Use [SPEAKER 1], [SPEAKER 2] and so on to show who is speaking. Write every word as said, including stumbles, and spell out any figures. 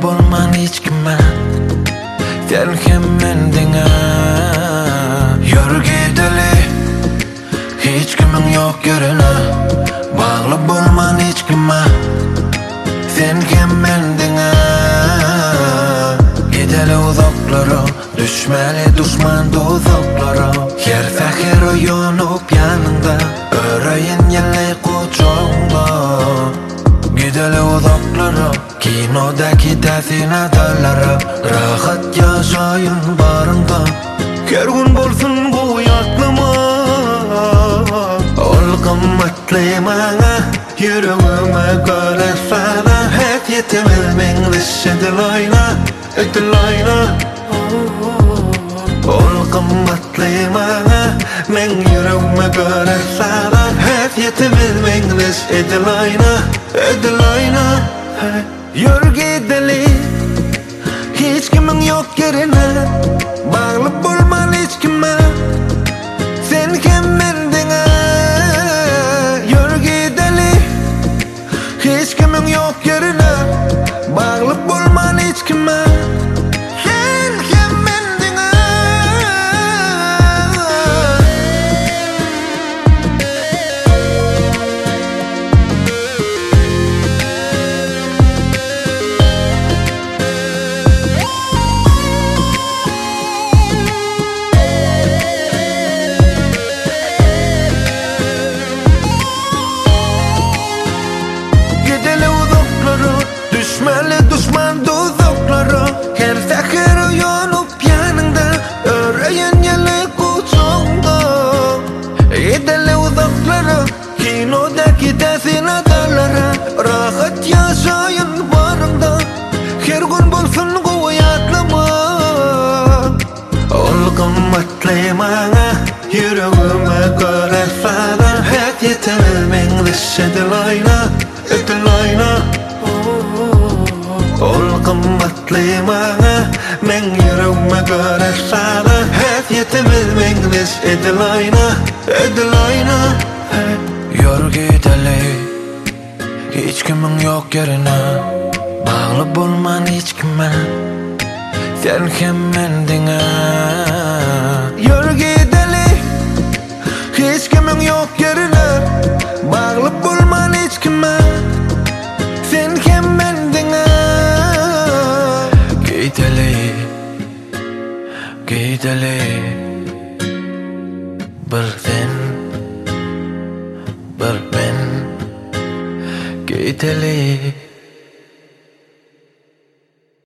[SPEAKER 1] bolman hiç kime, sen hem mendine. Yürü gideli, hiç kimin yok yerine. Bağlı bolman hiç kime, sen hem mendine. Gideli uzaklara, düşmeli düşman dozaklara. Her seher uyanıp yanında, öreyin yelle kucağında. Gideli uzaklara, kinodaki desin adalara. Rahat yaşayın barında, her gün bolsun bu yaklama. Ol kımmetli bana, yüreğime göre sana. Hep yetemez mengliş edilayna, edilayna. Ol kımmetli bana, men yüreğime göre sana. Hep yetemez mengliş edilayna, edilayna. Yürü gideli, hiç kimin yok yerine. Bağlı bulman hiç kime, sen hem mendine. Yürü gideli, hiç kimin yok yerine. Bağlı bulman hiç kime, sen hem mendine. Düşmeli düşman dozaklara, her seher uyanıp yanında. Öreyin yeli kucağında. Gideli uzaklara, kinodaki desin adalara. Rahat yaşayın barında, her gün bolsun bu yaklama. Ol kımmetli bana, yüreğime göre sana. Hep yetemez mengliş edilayna, edilayna. Ol kımmetli bana, men yüreğime göre sana. Hep yetemez mengliş edilayna, edilayna. Yürü gideli, hiç kimin yok yerine. Bağlı bulman hiç kime, sen hem mendine. Yürü gideli, hiç kimin yok yerine. Bağlı bulman hiç kime, sen hem mendine. Gideli, gideli, bir sen, bir ben. Gideli.